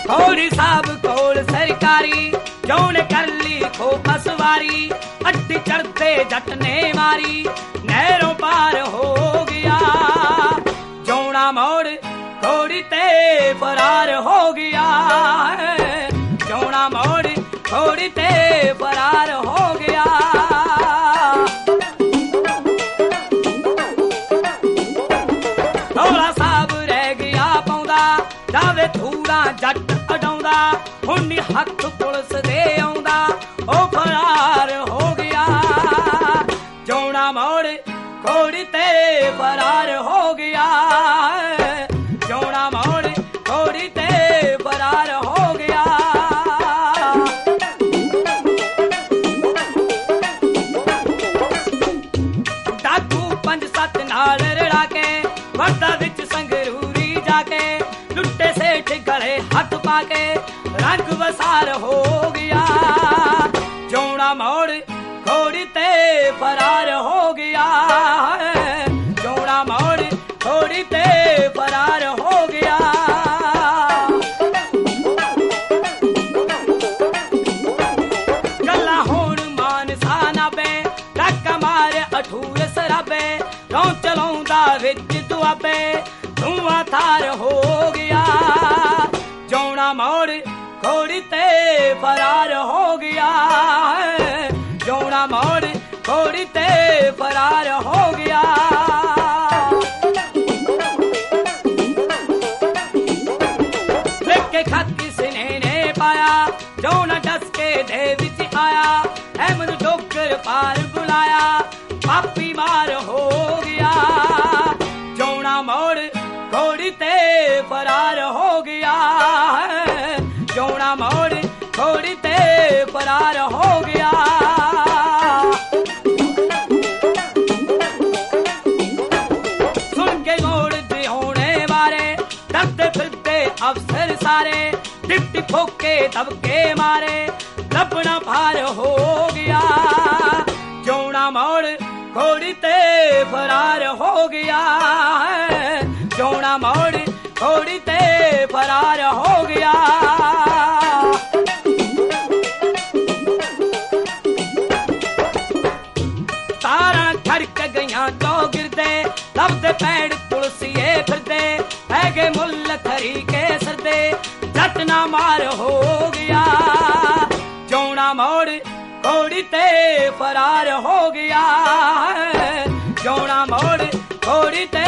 घोड़ी साहब कोल सरकारी जौन कर ली खो असवारी अड्डी चढ़ते जट ने मारी नहरों पार हो गया जौना मोड़ घोड़ी ते फरार हो गया जौना मोड़ घोड़ी ते फरार हो गया ढोला साहब रह गया पाउंदा जावे थूड़ा जट अडाउंदा हुण हथ पुलिस दे आउंदा ओ फरार हो गया जौना मोड़ घोड़ी ते फरार हो गया जौना मोड़ घोड़ी ते फरार हो गया डाकू 5-7 नाल रड़ा के वरदा विच संगरूरी जाके लुट्टे सेठ गले हथ पाके रंग वसार हो गया जौना मोड़ घोड़ी ते फरार हो गया जौना मोड़ घोड़ी ते फरार हो गया गल्ला होण मानसा नाबे डाका मारे अठूर सराबे रौं चलाउंदा विच दुआबे धुआं थार हो गया जौना मोड़ घोड़ी ते फरार हो गया जौना मोड़ घोड़ी ते फरार हो गया लेके खत किसने ने पाया जौना डस के दे विच आया अहमद डोकर पार बुलाया पापी मार हो गया जौना मोड़ घोड़ी ते फरार हो गया जौना मोड़ घोड़ी ते फरार हो गया सुन के गोड़ होने वाले डरते फिरते अफसर सारे डिप्टी फोके दबके मारे लपना भार हो गया जौना मोड़ घोड़ी ते फरार हो गया जौना मोड़ घोड़ी ते फरार हो गया तारा खड़क गईया चौगिरदे लबदे पैड़ तुलसीए फिरदे हैगे मुल्ल थरी के सरदे जट ना मार हो गया जौना मोड़ घोड़ी ते फरार हो गया जौना मोड़ घोड़ी ते